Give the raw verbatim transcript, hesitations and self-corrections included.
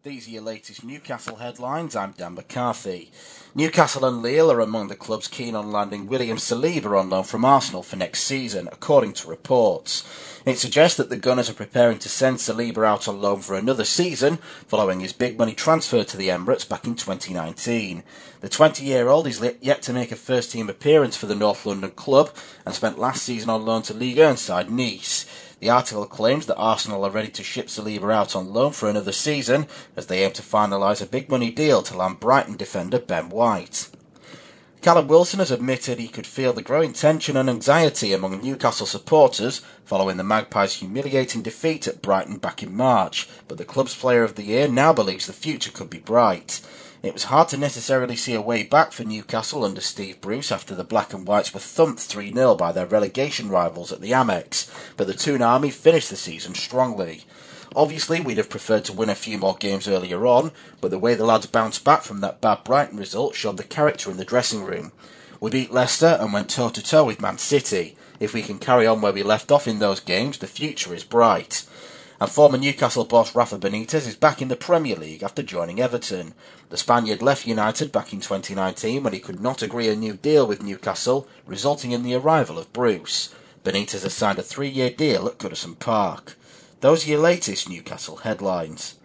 These are your latest Newcastle headlines. I'm Dan McCarthy. Newcastle and Lille are among the clubs keen on landing William Saliba on loan from Arsenal for next season, according to reports. It suggests that the Gunners are preparing to send Saliba out on loan for another season, following his big money transfer to the Emirates back in twenty nineteen. The twenty-year-old is yet to make a first-team appearance for the North London club and spent last season on loan to Ligue one side Nice. The article claims that Arsenal are ready to ship Saliba out on loan for another season as they aim to finalise a big money deal to land Brighton defender Ben White. Callum Wilson has admitted he could feel the growing tension and anxiety among Newcastle supporters following the Magpies' humiliating defeat at Brighton back in March, but the club's player of the year now believes the future could be bright. It was hard to necessarily see a way back for Newcastle under Steve Bruce after the Black and Whites were thumped three nil by their relegation rivals at the Amex, but the Toon Army finished the season strongly. Obviously, we'd have preferred to win a few more games earlier on, but the way the lads bounced back from that bad Brighton result showed the character in the dressing room. We beat Leicester and went toe-to-toe with Man City. If we can carry on where we left off in those games, the future is bright. And former Newcastle boss Rafa Benitez is back in the Premier League after joining Everton. The Spaniard left United back in twenty nineteen when he could not agree a new deal with Newcastle, resulting in the arrival of Bruce. Benitez has signed a three-year deal at Goodison Park. Those are your latest Newcastle headlines.